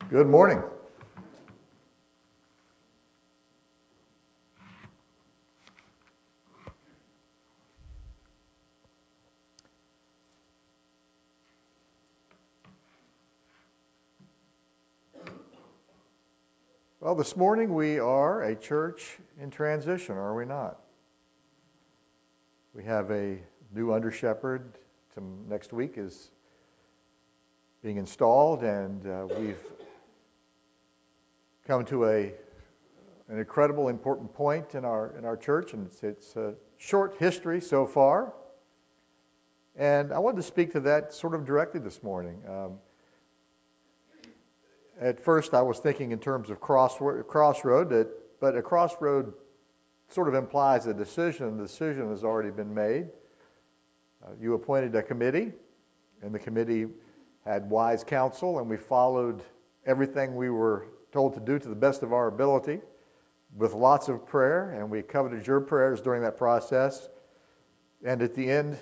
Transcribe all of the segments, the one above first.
Good morning. Well, this morning we are a church in transition, are we not? We have a new under shepherd. Next week is being installed, and we've come to an incredible, important point in our church, and it's a short history so far. And I wanted to speak to that sort of directly this morning. At first, I was thinking in terms of crossroad, but a crossroad sort of implies a decision. The decision has already been made. You appointed a committee, and the committee had wise counsel, and we followed everything we were told to do to the best of our ability with lots of prayer, and we coveted your prayers during that process. And at the end,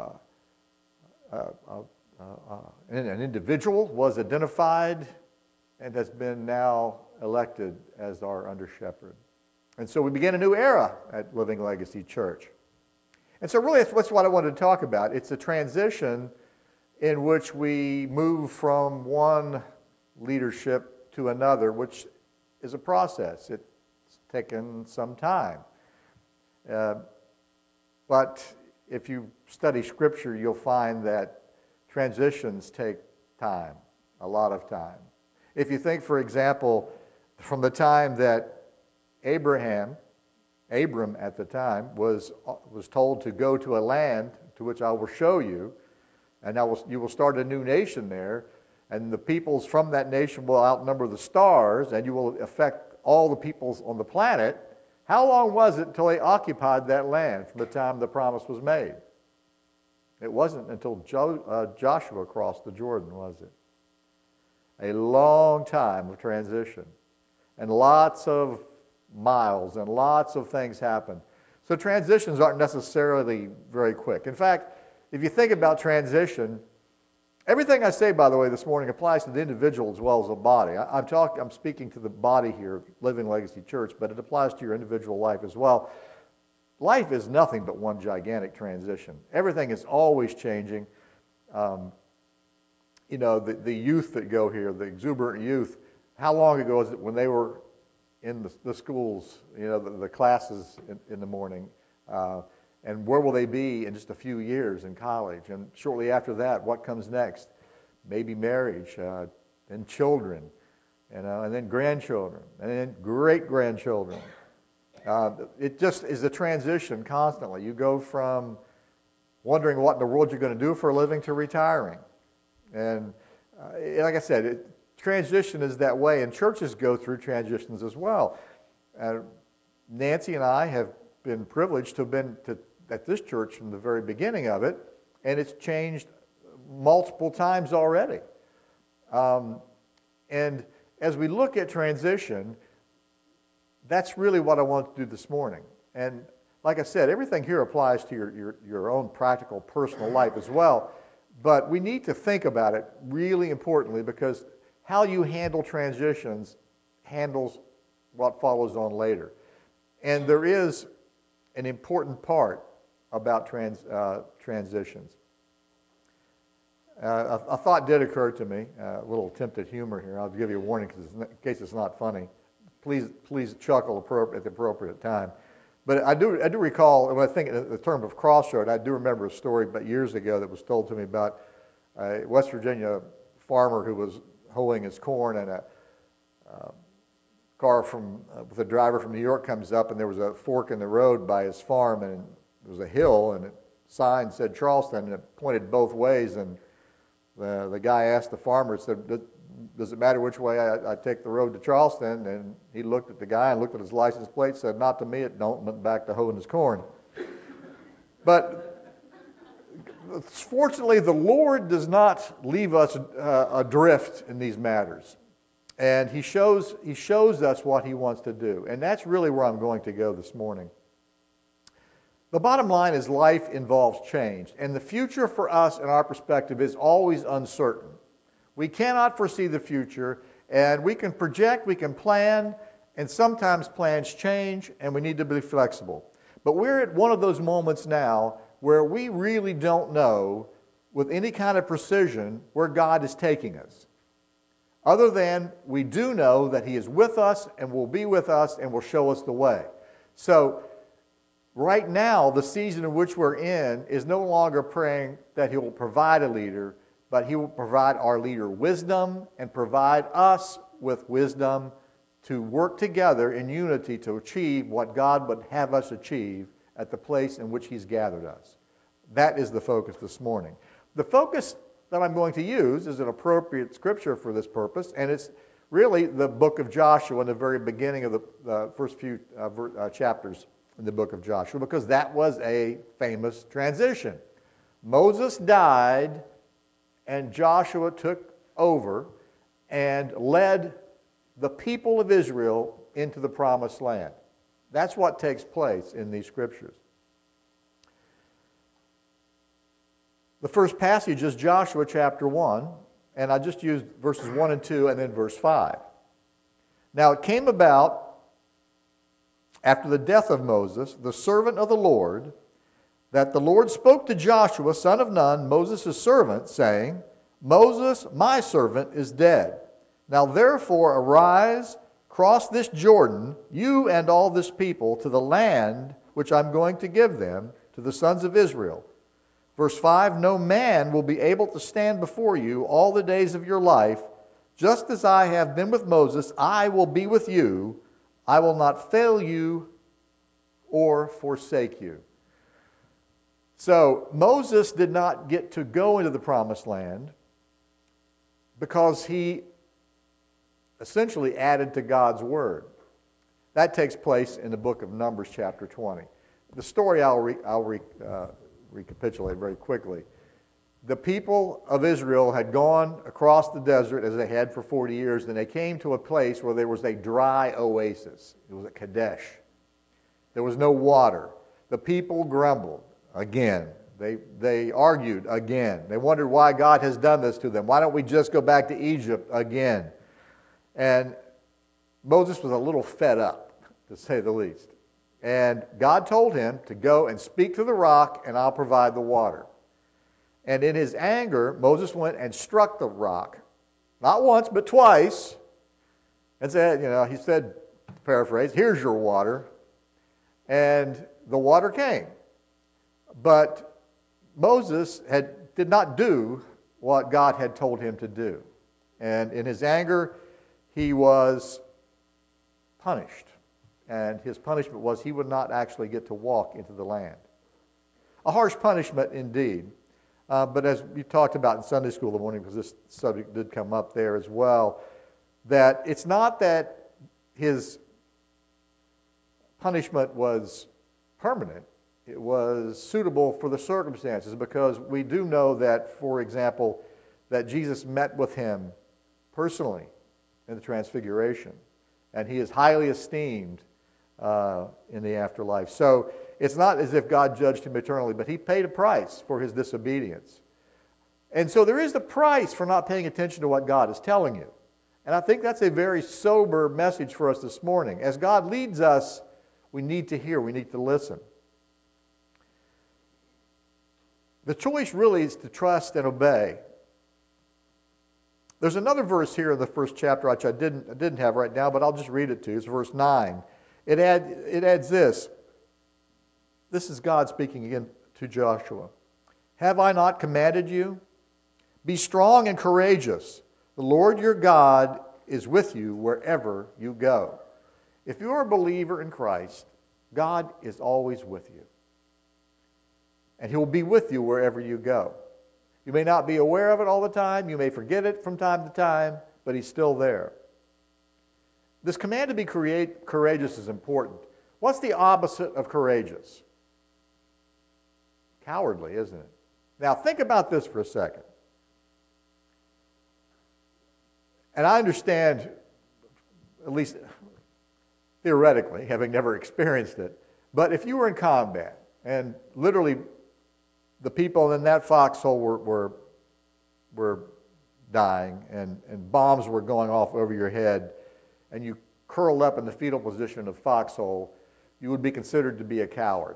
an individual was identified and has been now elected as our under shepherd. And so we began a new era at Living Legacy Church. And so really that's what I wanted to talk about. It's a transition in which we move from one leadership to another, which is a process. It's taken some time. But if you study Scripture, you'll find that transitions take time, a lot of time. If you think, for example, from the time that Abram at the time was told to go to a land to which I will show you, and you will start a new nation there, and the peoples from that nation will outnumber the stars, and you will affect all the peoples on the planet. How long was it until they occupied that land from the time the promise was made? It wasn't until Joshua crossed the Jordan, was it? A long time of transition, and lots of miles and lots of things happen. So transitions aren't necessarily very quick. In fact, if you think about transition, everything I say, by the way, this morning applies to the individual as well as the body. I'm speaking to the body here, Living Legacy Church, but it applies to your individual life as well. Life is nothing but one gigantic transition. Everything is always changing. The youth that go here, the exuberant youth, how long ago is it when they were in the schools, the classes in the morning, and where will they be in just a few years in college? And shortly after that, what comes next? Maybe marriage, and children, and then grandchildren, and then great-grandchildren. It just is a transition constantly. You go from wondering what in the world you're going to do for a living to retiring. And like I said, transition is that way, and churches go through transitions as well. Nancy and I have been privileged to have been at this church from the very beginning of it, and it's changed multiple times already. And as we look at transition, that's really what I want to do this morning. And like I said, everything here applies to your own practical personal life as well. But we need to think about it really importantly, because how you handle transitions handles what follows on later. And there is an important part about transitions. A thought did occur to me, a little attempt at humor here. I'll give you a warning in case it's not funny. Please chuckle at the appropriate time. But I do recall, when I think in the term of crossroad, I do remember a story about years ago that was told to me about a West Virginia farmer who was hoeing his corn, and a car with a driver from New York comes up, and there was a fork in the road by his farm, and there was a hill, and a sign said Charleston, and it pointed both ways, and the guy asked the farmer, said, does it matter which way I take the road to Charleston? And he looked at the guy and looked at his license plate, said, not to me it don't, went back to hoeing his corn. But fortunately, the Lord does not leave us adrift in these matters. And He shows us what He wants to do. And that's really where I'm going to go this morning. The bottom line is life involves change. And the future for us, in our perspective, is always uncertain. We cannot foresee the future, And we can project, we can plan, and sometimes plans change, and we need to be flexible. But we're at one of those moments now where we really don't know with any kind of precision where God is taking us. Other than we do know that He is with us and will be with us and will show us the way. So right now, the season in which we're in is no longer praying that He will provide a leader, but He will provide our leader wisdom and provide us with wisdom to work together in unity to achieve what God would have us achieve at the place in which He's gathered us. That is the focus this morning. The focus that I'm going to use is an appropriate scripture for this purpose, and it's really the book of Joshua in the very beginning of the first few chapters in the book of Joshua, because that was a famous transition. Moses died, and Joshua took over and led the people of Israel into the promised land. That's what takes place in these scriptures. The first passage is Joshua chapter 1, and I just used verses 1 and 2 and then verse 5. Now it came about after the death of Moses, the servant of the Lord, that the Lord spoke to Joshua, son of Nun, Moses' servant, saying, Moses, my servant, is dead. Now therefore arise, cross this Jordan, you and all this people, to the land which I'm going to give them, to the sons of Israel. Verse 5, no man will be able to stand before you all the days of your life. Just as I have been with Moses, I will be with you. I will not fail you or forsake you. So Moses did not get to go into the promised land because he essentially added to God's word. That takes place in the book of Numbers chapter 20. The story I'll recapitulate very quickly. The people of Israel had gone across the desert as they had for 40 years, and they came to a place where there was a dry oasis. It was at Kadesh. There was no water. The people grumbled again. They argued again. They wondered why God has done this to them. Why don't we just go back to Egypt again? And Moses was a little fed up, to say the least. And God told him to go and speak to the rock, and I'll provide the water. And in his anger, Moses went and struck the rock, not once, but twice, and said, he said, paraphrase, here's your water. And the water came. But Moses did not do what God had told him to do. And in his anger, he was punished. And his punishment was he would not actually get to walk into the land. A harsh punishment indeed. But as we talked about in Sunday school the morning, because this subject did come up there as well, that it's not that his punishment was permanent. It was suitable for the circumstances, because we do know that, for example, that Jesus met with him personally in the Transfiguration, and he is highly esteemed in the afterlife. So it's not as if God judged him eternally, but he paid a price for his disobedience. And so there is the price for not paying attention to what God is telling you. And I think that's a very sober message for us this morning. As God leads us, we need to hear, we need to listen. The choice really is to trust and obey. There's another verse here in the first chapter which I didn't have right now, but I'll just read it to you. It's verse 9. It adds this. This is God speaking again to Joshua. Have I not commanded you? Be strong and courageous. The Lord your God is with you wherever you go. If you're a believer in Christ, God is always with you. And He will be with you wherever you go. You may not be aware of it all the time. You may forget it from time to time, but He's still there. This command to be courageous is important. What's the opposite of courageous? Cowardly, isn't it? Now think about this for a second. And I understand, at least theoretically, having never experienced it, but if you were in combat and literally the people in that foxhole were dying and bombs were going off over your head, and you curled up in the fetal position of foxhole, you would be considered to be a coward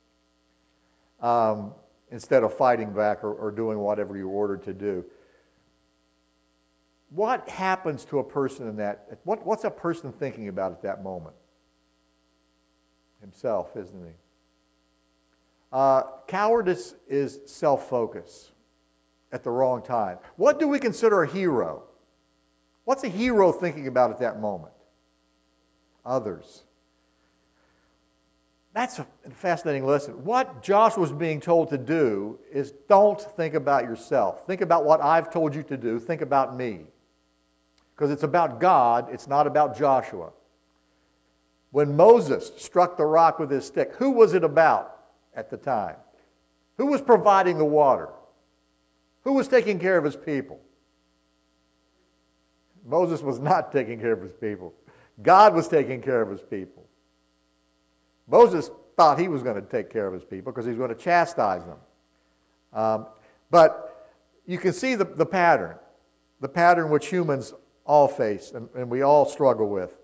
instead of fighting back or doing whatever you were ordered to do. What happens to a person in that? What's a person thinking about at that moment? Himself, isn't he? Cowardice is self-focus at the wrong time. What do we consider a hero? What's a hero thinking about at that moment? Others. That's a fascinating lesson. What Joshua was being told to do is don't think about yourself. Think about what I've told you to do. Think about me. Because it's about God, it's not about Joshua. When Moses struck the rock with his stick, who was it about at the time? Who was providing the water? Who was taking care of his people? Moses was not taking care of his people. God was taking care of his people. Moses thought he was going to take care of his people because he was going to chastise them. But you can see the pattern which humans all face and we all struggle with.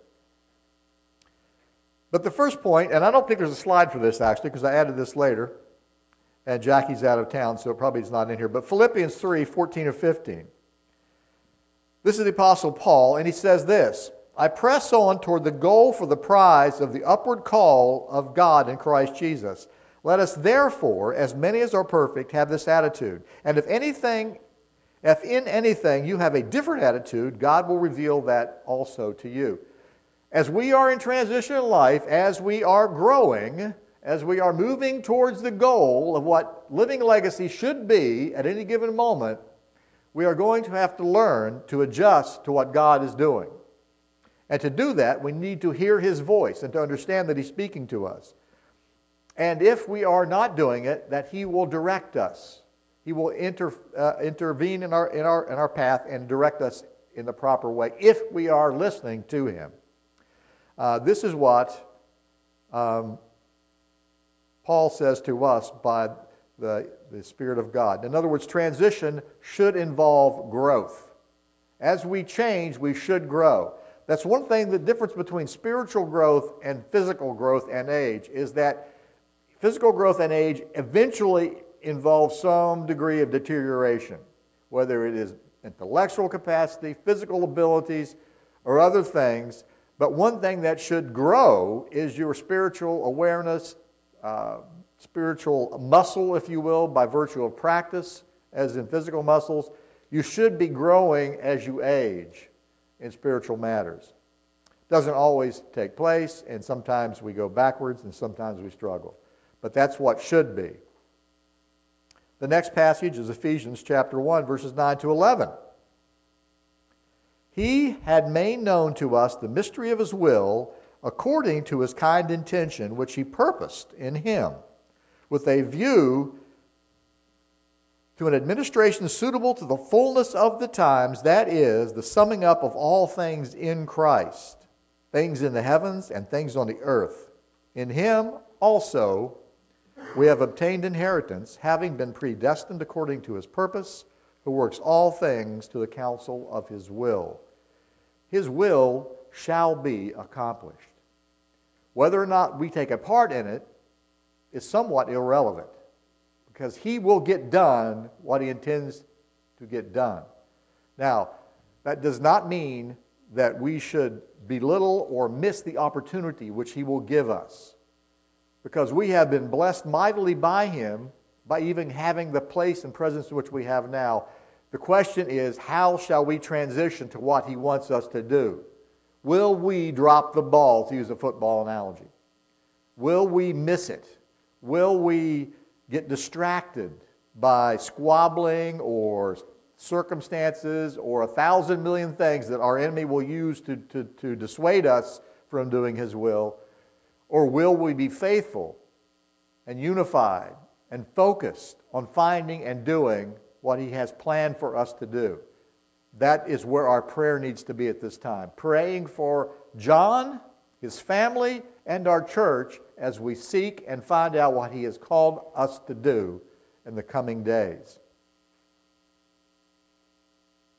But the first point, and I don't think there's a slide for this actually because I added this later, and Jackie's out of town, so it probably is not in here, but Philippians 3:14 or 15. This is the Apostle Paul, and he says this, I press on toward the goal for the prize of the upward call of God in Christ Jesus. Let us therefore, as many as are perfect, have this attitude. And if in anything you have a different attitude, God will reveal that also to you. As we are in transition in life, as we are growing, as we are moving towards the goal of what living legacy should be at any given moment, we are going to have to learn to adjust to what God is doing. And to do that, we need to hear His voice and to understand that He's speaking to us. And if we are not doing it, that He will direct us. He will intervene in our path and direct us in the proper way if we are listening to Him. This is what Paul says to us by the Spirit of God. In other words, transition should involve growth. As we change, we should grow. That's one thing, the difference between spiritual growth and physical growth and age is that physical growth and age eventually involve some degree of deterioration, whether it is intellectual capacity, physical abilities, or other things. But one thing that should grow is your spiritual awareness, spiritual muscle, if you will, by virtue of practice, as in physical muscles. You should be growing as you age in spiritual matters. Doesn't always take place, and sometimes we go backwards, and sometimes we struggle. But that's what should be. The next passage is Ephesians chapter 1, verses 9 to 11. He had made known to us the mystery of His will, according to His kind intention, which He purposed in Him, with a view to an administration suitable to the fullness of the times, that is, the summing up of all things in Christ, things in the heavens and things on the earth. In Him also we have obtained inheritance, having been predestined according to His purpose, who works all things to the counsel of His will. His will shall be accomplished. Whether or not we take a part in it is somewhat irrelevant, because He will get done what He intends to get done. Now, that does not mean that we should belittle or miss the opportunity which He will give us, because we have been blessed mightily by Him by even having the place and presence which we have now. The question is, how shall we transition to what He wants us to do? Will we drop the ball, to use a football analogy? Will we miss it? Will we get distracted by squabbling or circumstances or 1,000 million things that our enemy will use to dissuade us from doing His will? Or will we be faithful and unified and focused on finding and doing what He has planned for us to do? That is where our prayer needs to be at this time. Praying for John, his family, and our church as we seek and find out what He has called us to do in the coming days.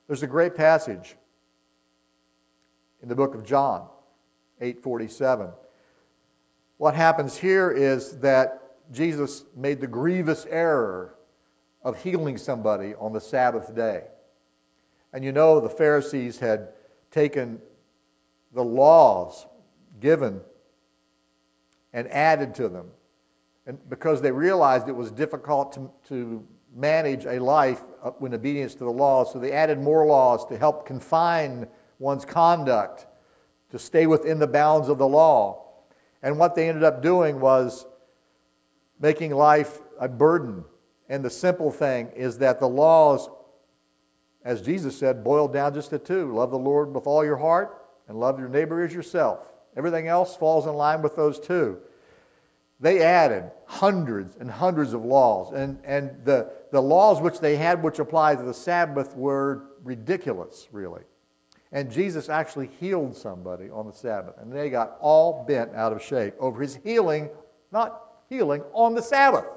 There's a great passage in the book of John, 8:47. What happens here is that Jesus made the grievous error of healing somebody on the Sabbath day. And you know the Pharisees had taken the laws given and added to them, and because they realized it was difficult to manage a life in obedience to the laws, so they added more laws to help confine one's conduct, to stay within the bounds of the law. And what they ended up doing was making life a burden. And the simple thing is that the laws, as Jesus said, boiled down just to two: love the Lord with all your heart and love your neighbor as yourself. Everything else falls in line with those two. They added hundreds and hundreds of laws, and the laws which they had which applied to the Sabbath were ridiculous, really. And Jesus actually healed somebody on the Sabbath, and they got all bent out of shape over his healing, not healing, on the Sabbath.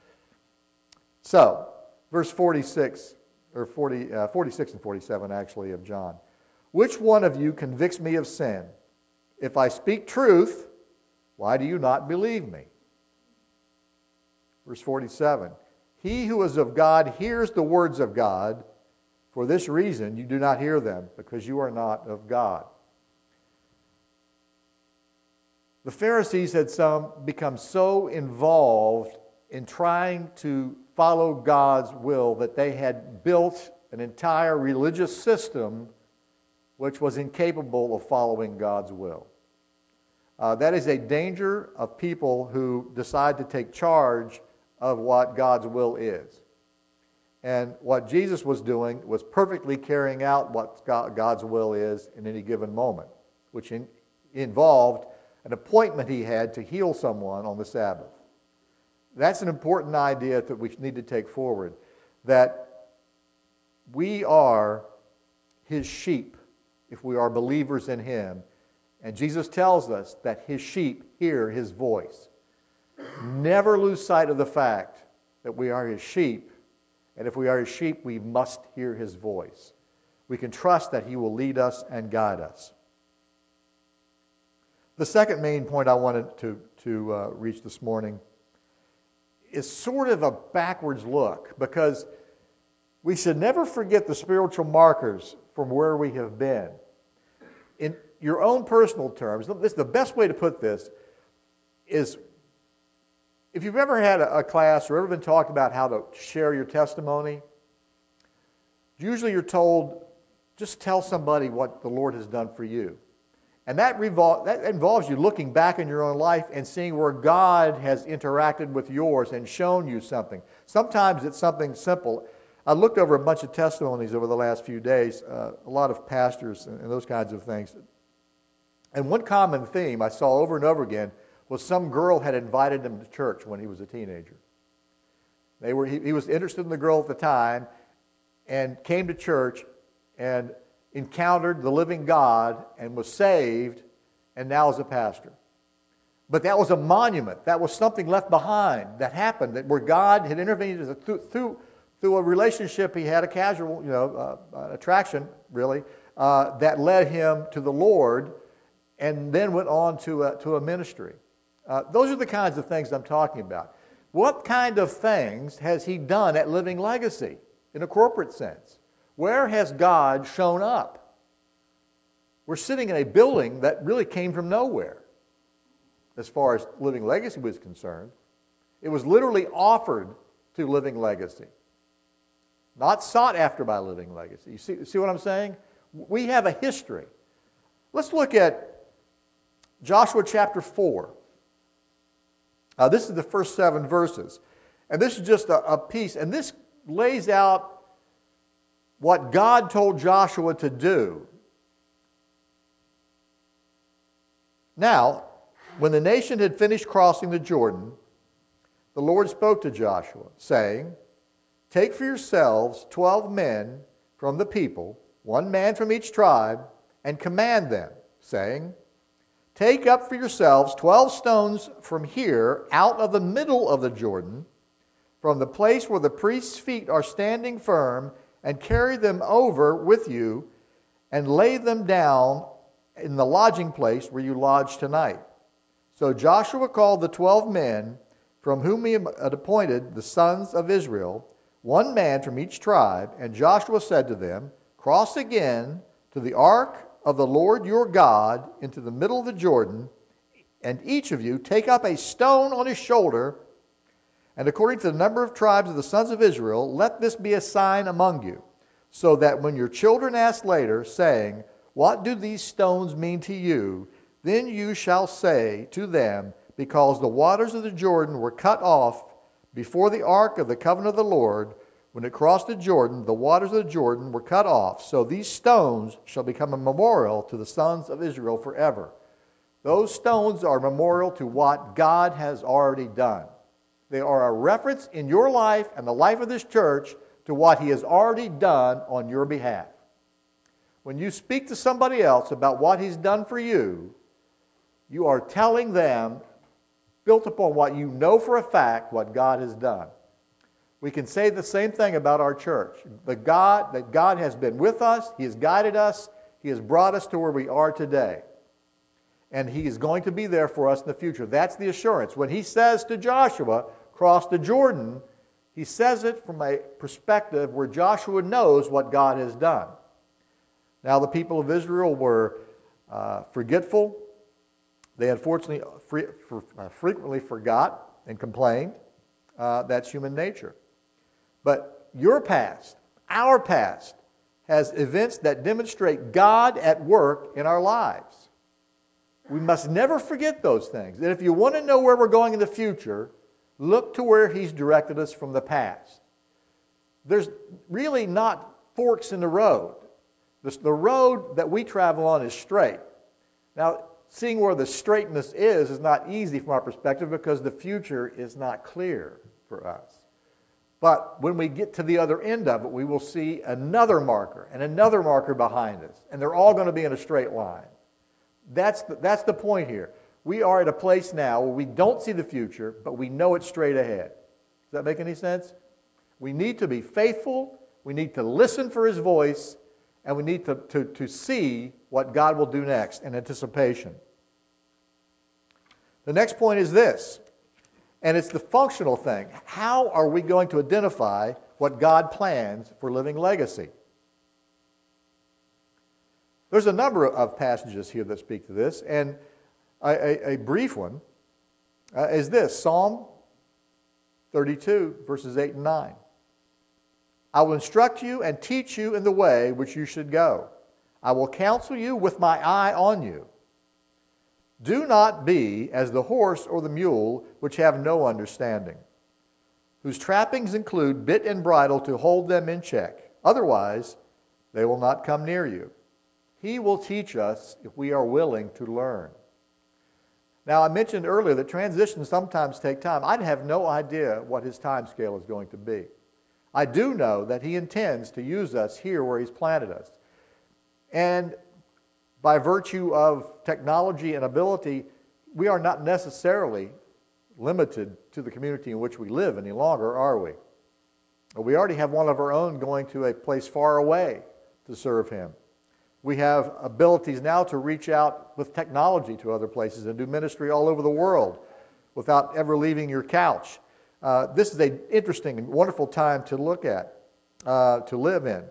So, verse 46 and 47 actually of John. Which one of you convicts me of sin? If I speak truth, why do you not believe me? Verse 47. He who is of God hears the words of God. For this reason you do not hear them, because you are not of God. The Pharisees had become so involved in trying to follow God's will that they had built an entire religious system which was incapable of following God's will. That is a danger of people who decide to take charge of what God's will is. And what Jesus was doing was perfectly carrying out what God's will is in any given moment, which involved an appointment he had to heal someone on the Sabbath. That's an important idea that we need to take forward, that we are his sheep if we are believers in him. And Jesus tells us that his sheep hear his voice. Never lose sight of the fact that we are his sheep, and if we are his sheep, we must hear his voice. We can trust that he will lead us and guide us. The second main point I wanted to reach this morning is sort of a backwards look, because we should never forget the spiritual markers from where we have been. In your own personal terms, the best way to put this is, if you've ever had a class or ever been talked about how to share your testimony, usually you're told, just tell somebody what the Lord has done for you. And that involves you looking back in your own life and seeing where God has interacted with yours and shown you something. Sometimes it's something simple. I looked over a bunch of testimonies over the last few days, a lot of pastors and those kinds of things. And one common theme I saw over and over again was some girl had invited him to church when he was a teenager. He was interested in the girl at the time and came to church and encountered the living God and was saved and now is a pastor. But that was a monument. That was something left behind that happened, where God had intervened through a relationship he had, a casual attraction, really, that led him to the Lord and then went on to a ministry. Those are the kinds of things I'm talking about. What kind of things has he done at Living Legacy in a corporate sense? Where has God shown up? We're sitting in a building that really came from nowhere as far as Living Legacy was concerned. It was literally offered to Living Legacy, not sought after by Living Legacy. You see what I'm saying? We have a history. Let's look at Joshua chapter 4. This is the first 7 verses. And this is just a piece. And this lays out what God told Joshua to do. Now, when the nation had finished crossing the Jordan, the Lord spoke to Joshua, saying, "Take for yourselves 12 men from the people, 1 man from each tribe, and command them, saying, Take up for yourselves 12 stones from here, out of the middle of the Jordan, from the place where the priest's feet are standing firm, and carry them over with you and lay them down in the lodging place where you lodge tonight. So Joshua called the 12 men from whom he had appointed the sons of Israel, one man from each tribe, and Joshua said to them, cross again to the ark of the Lord your God into the middle of the Jordan, and each of you take up a stone on his shoulder, and according to the number of tribes of the sons of Israel, let this be a sign among you, so that when your children ask later, saying, what do these stones mean to you? Then you shall say to them, because the waters of the Jordan were cut off before the ark of the covenant of the Lord, when it crossed the Jordan, the waters of the Jordan were cut off. So these stones shall become a memorial to the sons of Israel forever. Those stones are memorial to what God has already done. They are a reference in your life and the life of this church to what he has already done on your behalf. When you speak to somebody else about what he's done for you, you are telling them, built upon what you know for a fact, what God has done. We can say the same thing about our church. That God has been with us, he has guided us, he has brought us to where we are today. And he is going to be there for us in the future. That's the assurance. When he says to Joshua, cross the Jordan, he says it from a perspective where Joshua knows what God has done. Now the people of Israel were forgetful. They unfortunately frequently forgot and complained. That's human nature. But your past, our past, has events that demonstrate God at work in our lives. We must never forget those things. And if you want to know where we're going in the future, look to where he's directed us from the past. There's really not forks in the road. The road that we travel on is straight. Now, seeing where the straightness is not easy from our perspective because the future is not clear for us. But when we get to the other end of it, we will see another marker and another marker behind us. And they're all going to be in a straight line. That's the point here. We are at a place now where we don't see the future, but we know it's straight ahead. Does that make any sense? We need to be faithful. We need to listen for his voice. And we need to see what God will do next in anticipation. The next point is this, and it's the functional thing. How are we going to identify what God plans for Living Legacy? There's a number of passages here that speak to this, and a brief one is this, Psalm 32, verses 8 and 9. I will instruct you and teach you in the way which you should go. I will counsel you with my eye on you. Do not be as the horse or the mule, which have no understanding, whose trappings include bit and bridle to hold them in check. Otherwise, they will not come near you. He will teach us if we are willing to learn. Now, I mentioned earlier that transitions sometimes take time. I have no idea what his time scale is going to be. I do know that he intends to use us here where he's planted us. And by virtue of technology and ability, we are not necessarily limited to the community in which we live any longer, are we? We already have one of our own going to a place far away to serve him. We have abilities now to reach out with technology to other places and do ministry all over the world without ever leaving your couch. This is an interesting and wonderful time to look at, to live in.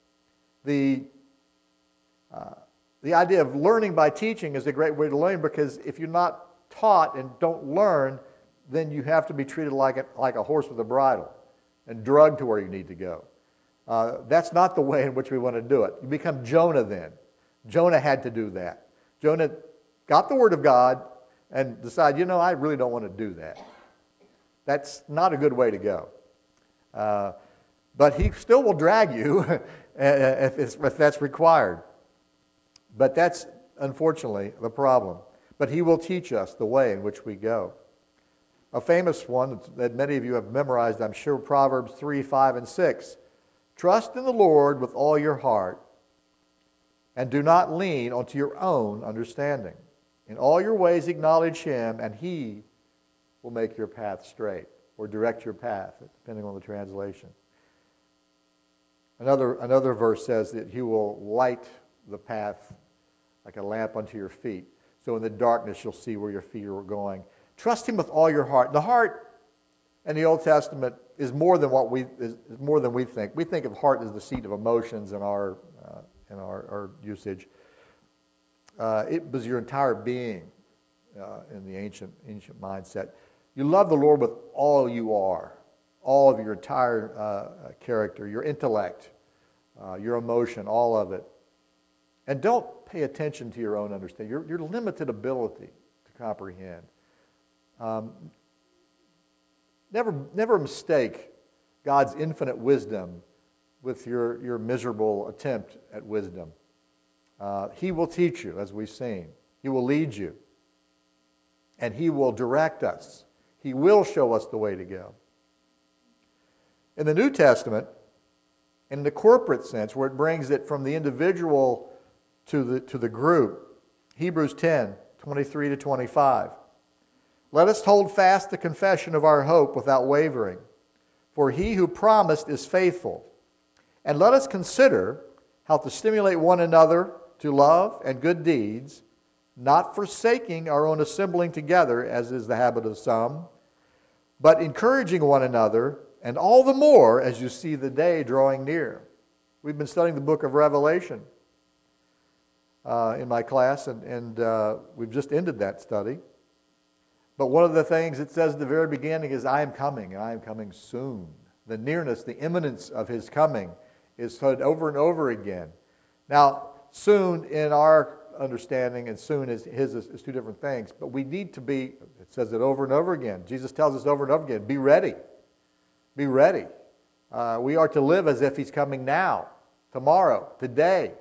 The idea of learning by teaching is a great way to learn, because if you're not taught and don't learn, then you have to be treated like a horse with a bridle and drugged to where you need to go. That's not the way in which we want to do it. You become Jonah then. Jonah had to do that. Jonah got the word of God and decided, I really don't want to do that. That's not a good way to go. But he still will drag you if that's required. But that's, unfortunately, the problem. But he will teach us the way in which we go. A famous one that many of you have memorized, I'm sure, Proverbs 3, 5, and 6. Trust in the Lord with all your heart, and do not lean onto your own understanding. In all your ways acknowledge him, and he will make your path straight, or direct your path, depending on the translation. Another verse says that he will light the path like a lamp unto your feet. So in the darkness you'll see where your feet are going. Trust him with all your heart. The heart in the Old Testament is more than we think. We think of heart as the seat of emotions in our usage. It was your entire being in the ancient mindset. You love the Lord with all you are, all of your entire character, your intellect, your emotion, all of it. And don't pay attention to your own understanding, your limited ability to comprehend. Never mistake God's infinite wisdom with your miserable attempt at wisdom. He will teach you, as we've seen. He will lead you. And he will direct us. He will show us the way to go. In the New Testament, in the corporate sense, where it brings it from the individual to the group, Hebrews 10, 23 to 25. Let us hold fast the confession of our hope without wavering, for he who promised is faithful. And let us consider how to stimulate one another to love and good deeds, not forsaking our own assembling together, as is the habit of some, but encouraging one another, and all the more as you see the day drawing near. We've been studying the book of Revelation in my class, and we've just ended that study. But one of the things it says at the very beginning is, I am coming, and I am coming soon. The nearness, the imminence of his coming is said over and over again. Now, soon in our understanding and soon is two different things, but we need to be, it says it over and over again. Jesus tells us over and over again, be ready. Be ready. We are to live as if he's coming now, tomorrow, today,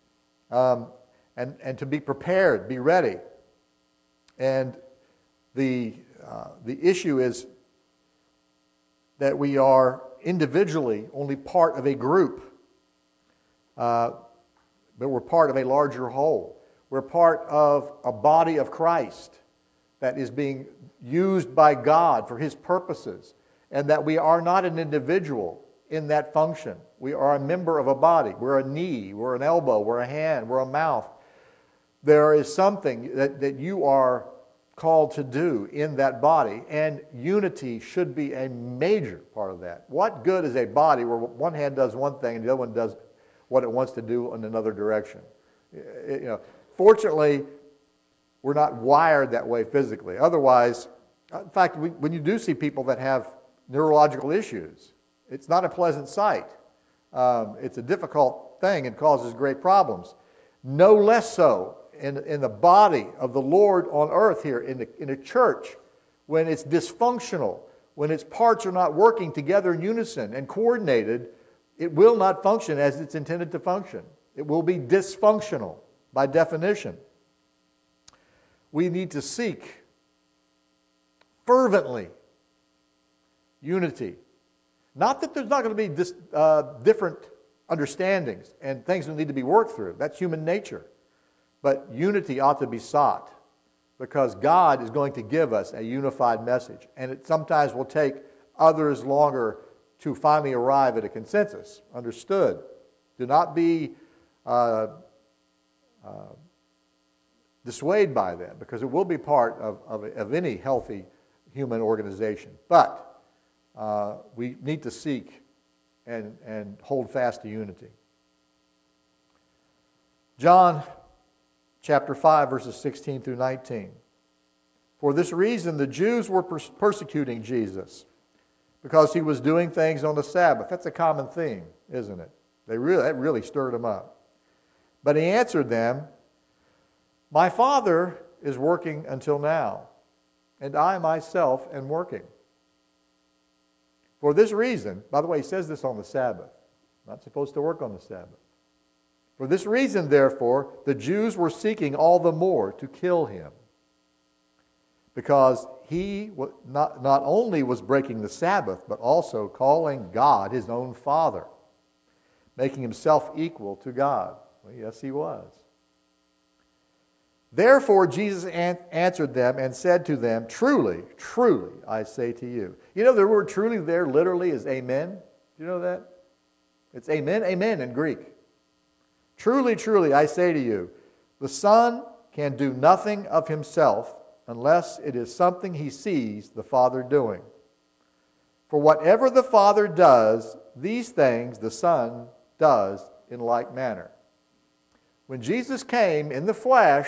and to be prepared, be ready. And the issue is that we are individually only part of a group, but we're part of a larger whole. We're part of a body of Christ that is being used by God for his purposes, and that we are not an individual in that function. We are a member of a body. We're a knee, we're an elbow, we're a hand, we're a mouth. There is something that you are called to do in that body, and unity should be a major part of that. What good is a body where one hand does one thing and the other one does what it wants to do in another direction? Fortunately, we're not wired that way physically. Otherwise, in fact, when you do see people that have neurological issues, it's not a pleasant sight. It's a difficult thing and causes great problems. No less so in the body of the Lord on earth here, in a church, when it's dysfunctional, when its parts are not working together in unison and coordinated, it will not function as it's intended to function. It will be dysfunctional by definition. We need to seek fervently unity. Not that there's not going to be different understandings and things that need to be worked through. That's human nature. But unity ought to be sought, because God is going to give us a unified message. And it sometimes will take others longer to finally arrive at a consensus. Understood. Do not be dissuaded by them, because it will be part of any healthy human organization. But we need to seek and hold fast to unity. John chapter 5, verses 16 through 19. For this reason, the Jews were persecuting Jesus, because he was doing things on the Sabbath. That's a common theme, isn't it? That really stirred him up. But he answered them, my Father is working until now, and I myself am working. For this reason, by the way, he says this on the Sabbath. Not supposed to work on the Sabbath. For this reason, therefore, the Jews were seeking all the more to kill him, because he not only was breaking the Sabbath, but also calling God his own Father, making himself equal to God. Well, yes, he was. Therefore, Jesus answered them and said to them, truly, I say to you. You know, the word truly there literally is amen. Do you know that? It's amen, amen in Greek. Truly, truly, I say to you, the Son can do nothing of himself unless it is something he sees the Father doing. For whatever the Father does, these things the Son does in like manner. When Jesus came in the flesh,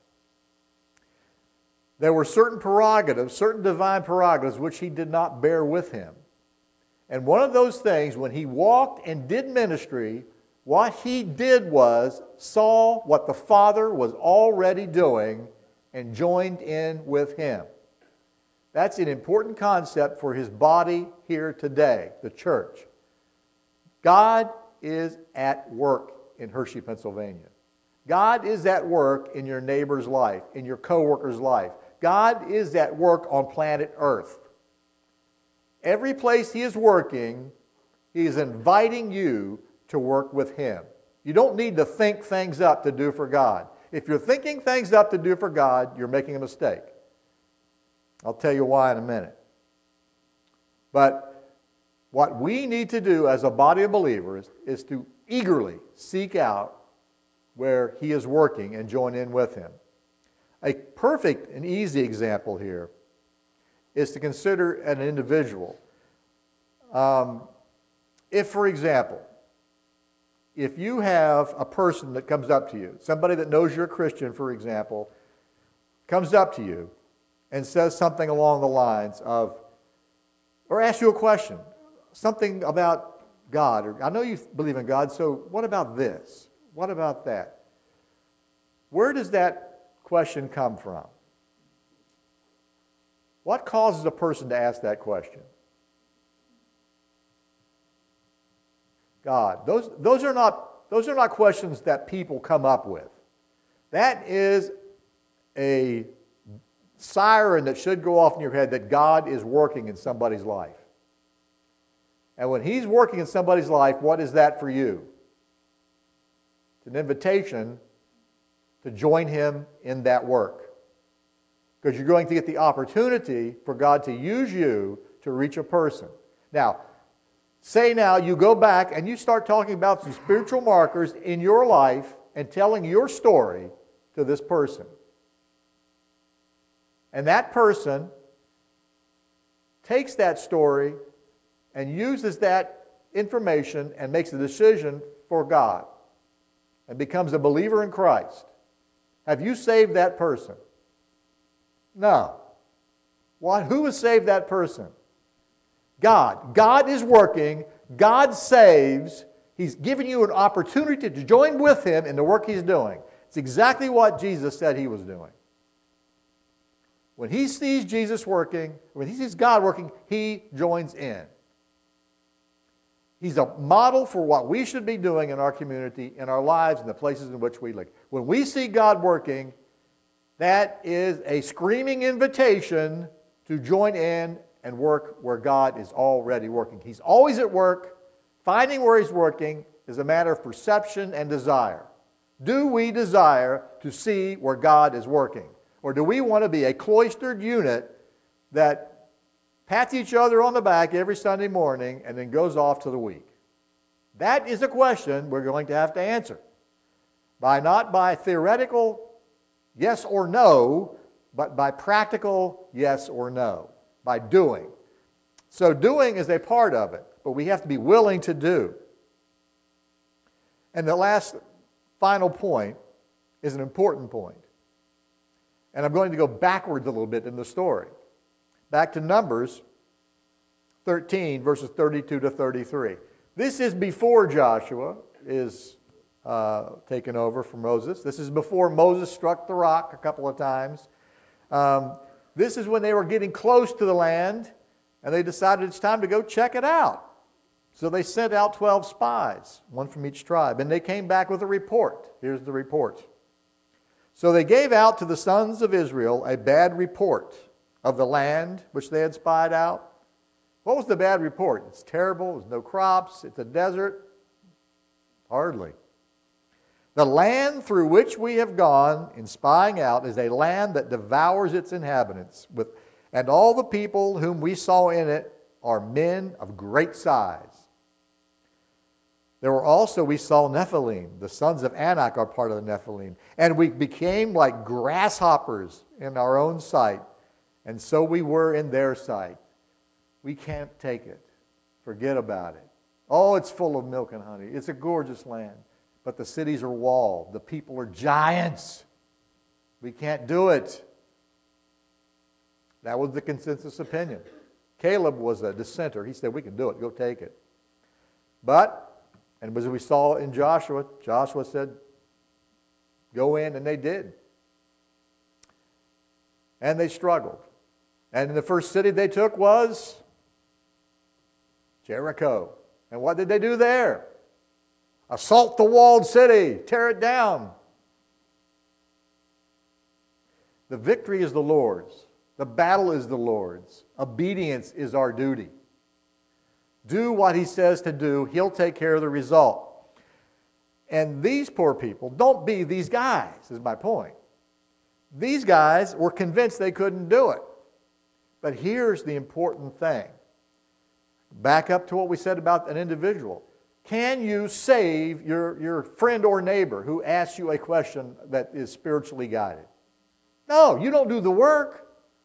there were certain prerogatives, certain divine prerogatives, which he did not bear with him. And one of those things, when he walked and did ministry, what he did was saw what the Father was already doing and joined in with him. That's an important concept for his body here today, the church. God is at work in Hershey, Pennsylvania. God is at work in your neighbor's life, in your coworker's life. God is at work on planet Earth. Every place he is working, he is inviting you to work with him. You don't need to think things up to do for God. If you're thinking things up to do for God, you're making a mistake. I'll tell you why in a minute. But what we need to do as a body of believers is to eagerly seek out where he is working and join in with him. A perfect and easy example here is to consider an individual. If, for example, if you have a person that comes up to you, somebody that knows you're a Christian, for example, comes up to you and says something along the lines of, or asks you a question, something about God, or I know you believe in God, so what about this? What about that? Where does that question come from? What causes a person to ask that question? God. Those are not questions that people come up with. That is a siren that should go off in your head that God is working in somebody's life. And when he's working in somebody's life, what is that for you? It's an invitation to join him in that work. Because you're going to get the opportunity for God to use you to reach a person. Now, say now you go back and you start talking about some spiritual markers in your life and telling your story to this person. And that person takes that story and uses that information and makes a decision for God and becomes a believer in Christ. Have you saved that person? No. What? Who has saved that person? God. God is working. God saves. He's giving you an opportunity to join with him in the work he's doing. It's exactly what Jesus said he was doing. When he sees Jesus working, when he sees God working, he joins in. He's a model for what we should be doing in our community, in our lives, in the places in which we live. When we see God working, that is a screaming invitation to join in and work where God is already working. He's always at work. Finding where he's working is a matter of perception and desire. Do we desire to see where God is working? Or do we want to be a cloistered unit that pats each other on the back every Sunday morning and then goes off to the week? That is a question we're going to have to answer. Not by theoretical yes or no, but by practical yes or no. By doing. So doing is a part of it, but we have to be willing to do. And the last, final point is an important point. And I'm going to go backwards a little bit in the story. Back to Numbers 13, verses 32 to 33. This is before Joshua is taken over from Moses. This is before Moses struck the rock a couple of times. This is when they were getting close to the land, and they decided it's time to go check it out. So they sent out 12 spies, one from each tribe, and they came back with a report. Here's the report. So they gave out to the sons of Israel a bad report of the land which they had spied out. What was the bad report? It's terrible, there's no crops, it's a desert. Hardly. The land through which we have gone in spying out is a land that devours its inhabitants, and all the people whom we saw in it are men of great size. There were also, we saw Nephilim. The sons of Anak are part of the Nephilim. And we became like grasshoppers in our own sight. And so we were in their sight. We can't take it. Forget about it. Oh, it's full of milk and honey. It's a gorgeous land. But the cities are walled. The people are giants. We can't do it. That was the consensus opinion. Caleb was a dissenter. He said, we can do it. Go take it. But, and as we saw in Joshua, Joshua said, go in, and they did. And they struggled. And the first city they took was Jericho. And what did they do there? Assault the walled city. Tear it down. The victory is the Lord's. The battle is the Lord's. Obedience is our duty. Do what He says to do. He'll take care of the result. And these poor people, don't be these guys, is my point. These guys were convinced they couldn't do it. But here's the important thing. Back up to what we said about an individual. Can you save your friend or neighbor who asks you a question that is spiritually guided? No, you don't do the work.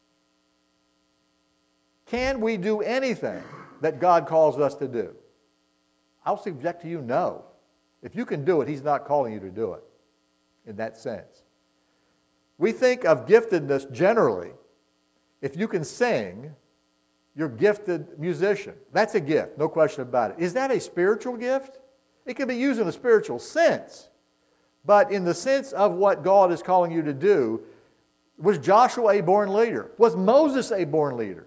Can we do anything that God calls us to do? I'll subject to you, no. If you can do it, He's not calling you to do it in that sense. We think of giftedness generally. If you can sing, you're a gifted musician. That's a gift, no question about it. Is that a spiritual gift? It can be used in a spiritual sense. But in the sense of what God is calling you to do, was Joshua a born leader? Was Moses a born leader?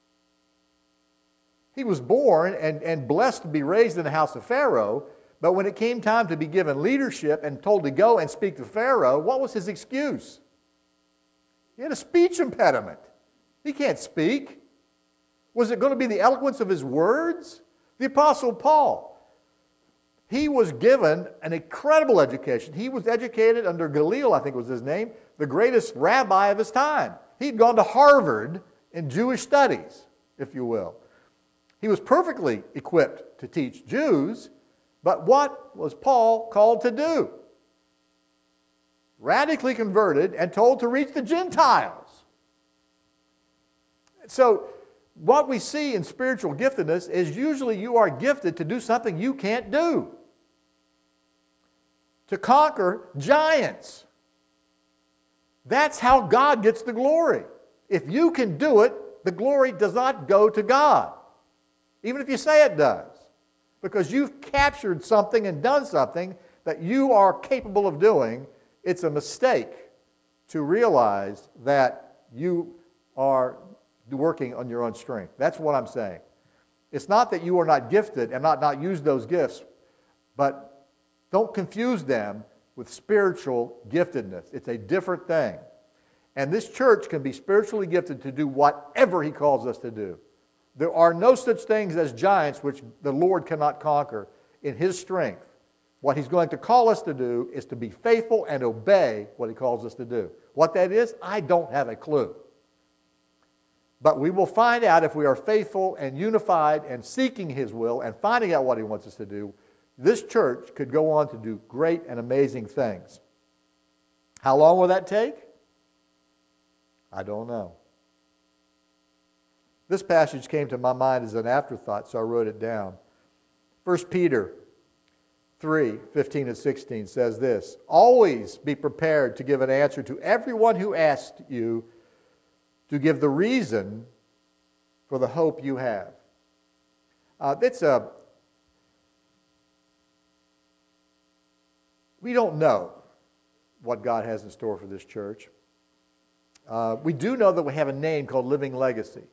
He was born and blessed to be raised in the house of Pharaoh, but when it came time to be given leadership and told to go and speak to Pharaoh, what was his excuse? He had a speech impediment. He can't speak. Was it going to be the eloquence of his words? The Apostle Paul, he was given an incredible education. He was educated under Gamaliel, I think was his name, the greatest rabbi of his time. He'd gone to Harvard in Jewish studies, if you will. He was perfectly equipped to teach Jews, but what was Paul called to do? Radically converted and told to reach the Gentiles. So, what we see in spiritual giftedness is usually you are gifted to do something you can't do. To conquer giants. That's how God gets the glory. If you can do it, the glory does not go to God. Even if you say it does. Because you've captured something and done something that you are capable of doing, it's a mistake to realize that you are working on your own strength. That's what I'm saying. It's not that you are not gifted and not use those gifts, but don't confuse them with spiritual giftedness. It's a different thing. And this church can be spiritually gifted to do whatever He calls us to do. There are no such things as giants which the Lord cannot conquer in His strength. What He's going to call us to do is to be faithful and obey what He calls us to do. What that is, I don't have a clue. But we will find out if we are faithful and unified and seeking His will and finding out what He wants us to do. This church could go on to do great and amazing things. How long will that take? I don't know. This passage came to my mind as an afterthought, so I wrote it down. 1 Peter 3:15 and 16 says this, always be prepared to give an answer to everyone who asks you to give the reason for the hope you have. We don't know what God has in store for this church. We do know that we have a name called Living Legacy.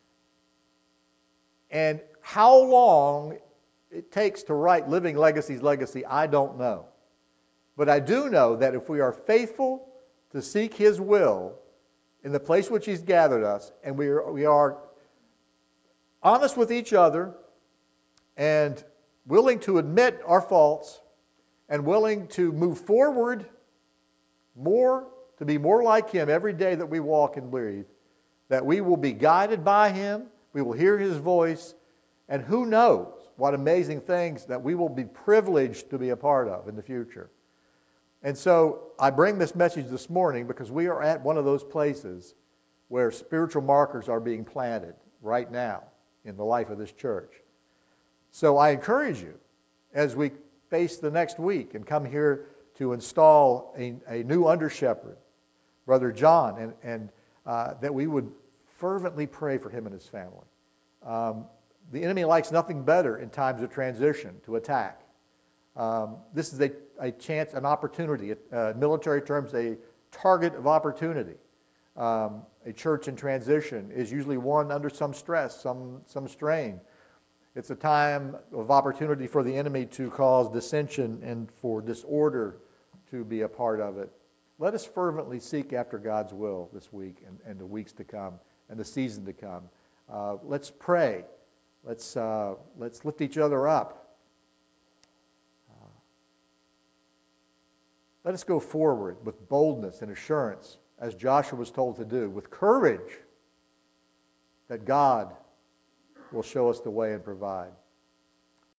And how long it takes to write Living Legacy's legacy, I don't know. But I do know that if we are faithful to seek His will in the place which He's gathered us, and we are honest with each other and willing to admit our faults and willing to move forward more, to be more like Him every day that we walk and breathe, that we will be guided by Him, we will hear His voice, and who knows? what amazing things that we will be privileged to be a part of in the future. And so I bring this message this morning because we are at one of those places where spiritual markers are being planted right now in the life of this church. So I encourage you, as we face the next week and come here to install a new under-shepherd, Brother John, and that we would fervently pray for him and his family. The enemy likes nothing better in times of transition to attack. This is a chance, an opportunity, in military terms, a target of opportunity. A church in transition is usually one under some stress, some strain. It's a time of opportunity for the enemy to cause dissension and for disorder to be a part of it. Let us fervently seek after God's will this week and the weeks to come and the season to come. Let's pray. Let's lift each other up. Let us go forward with boldness and assurance, as Joshua was told to do, with courage that God will show us the way and provide.